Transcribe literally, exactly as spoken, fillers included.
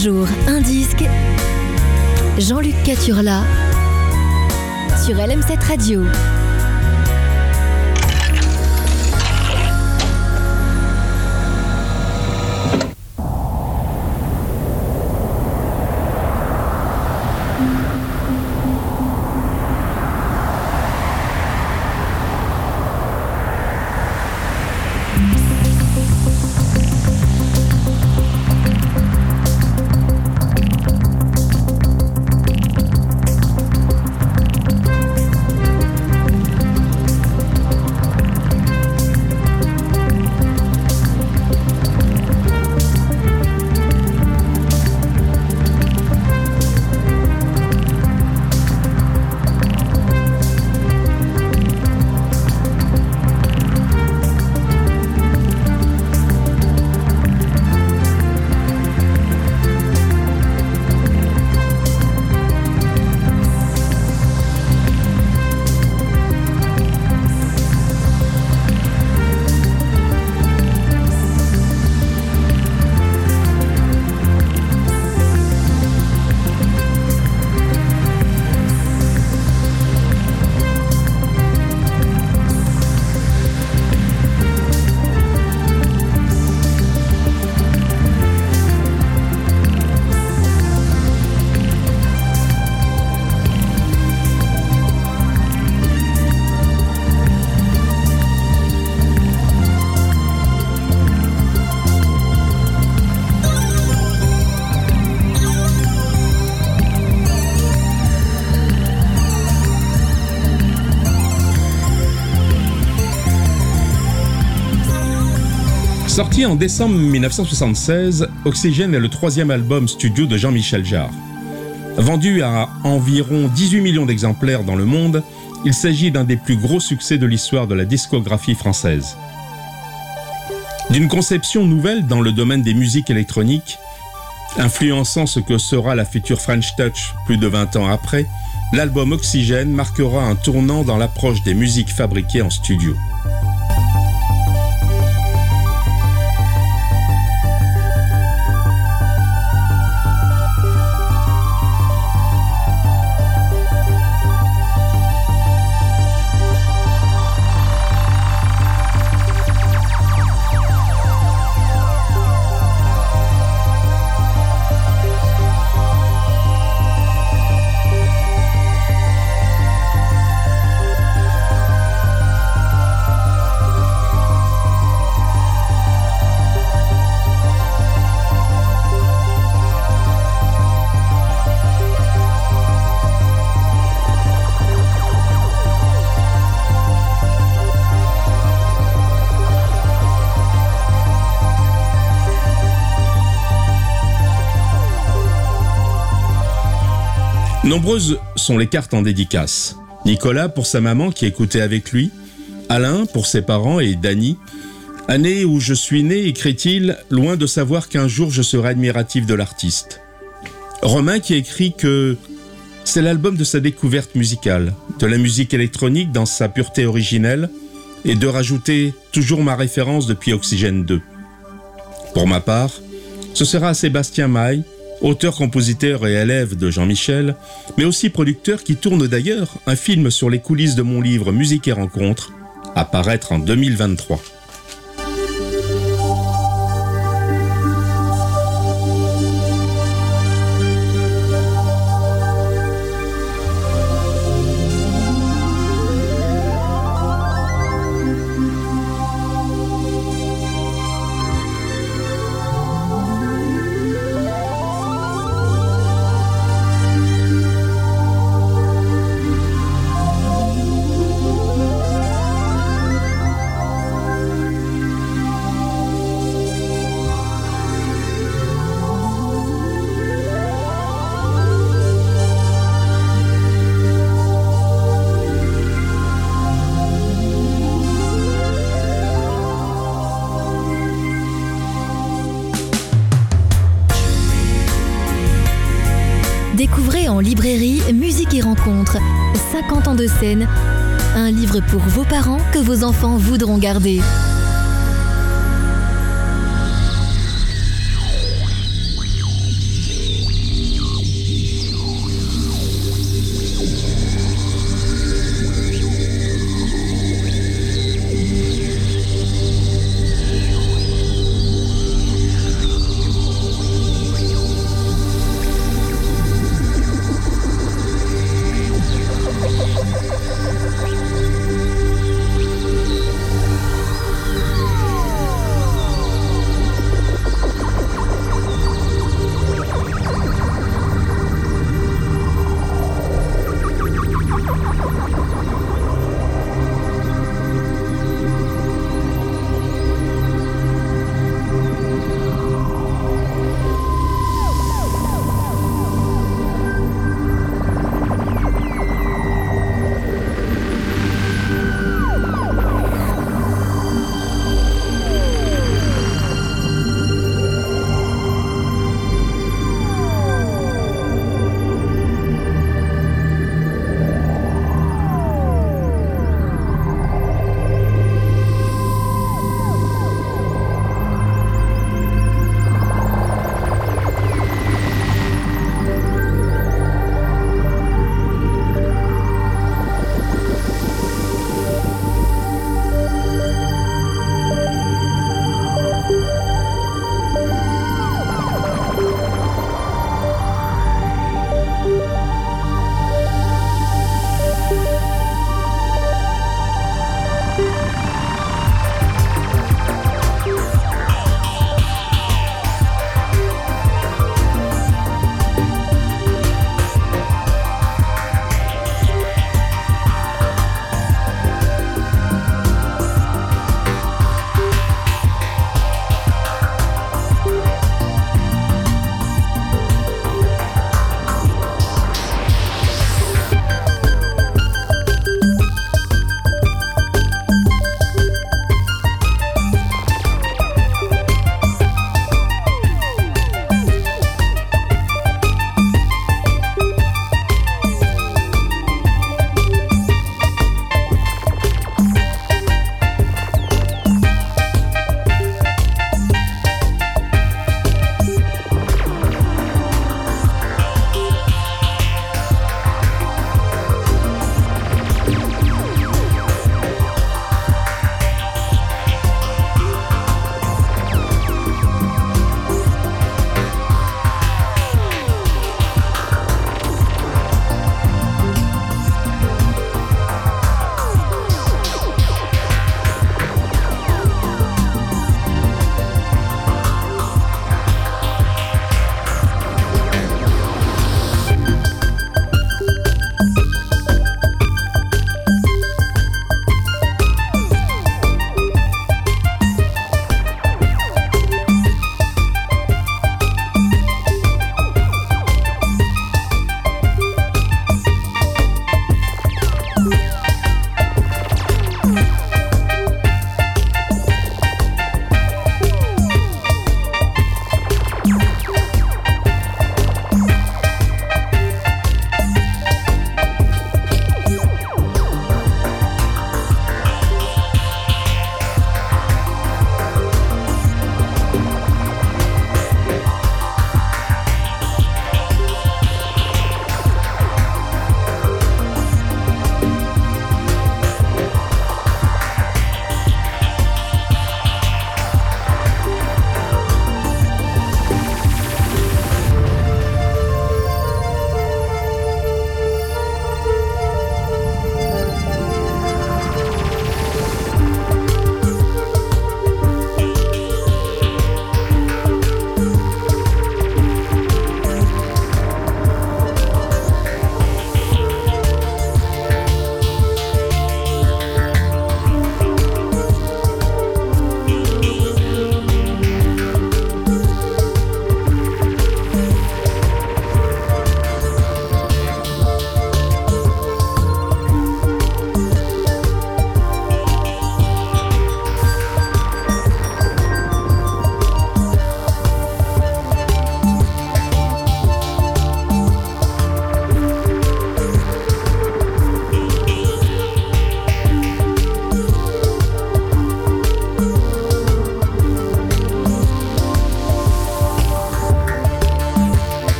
jour, un disque. Jean-Luc Caturla sur L M sept Radio. Sorti en décembre dix-neuf cent soixante-seize, Oxygène est le troisième album studio de Jean-Michel Jarre. Vendu à environ dix-huit millions d'exemplaires dans le monde, il s'agit d'un des plus gros succès de l'histoire de la discographie française. D'une conception nouvelle dans le domaine des musiques électroniques, influençant ce que sera la future French Touch plus de vingt ans après, l'album Oxygène marquera un tournant dans l'approche des musiques fabriquées en studio. Nombreuses sont les cartes en dédicace. Nicolas pour sa maman qui écoutait avec lui, Alain pour ses parents et Dany. « Année où je suis né, écrit-il, loin de savoir qu'un jour je serai admiratif de l'artiste. » Romain qui écrit que c'est l'album de sa découverte musicale, de la musique électronique dans sa pureté originelle, et de rajouter toujours ma référence depuis Oxygène deux. Pour ma part, ce sera Sébastien Maille, auteur, compositeur et élève de Jean-Michel, mais aussi producteur qui tourne d'ailleurs un film sur les coulisses de mon livre Musique et Rencontres, à paraître en deux mille vingt-trois. Découvrez en librairie Musique et Rencontres, cinquante ans de scène, un livre pour vos parents que vos enfants voudront garder.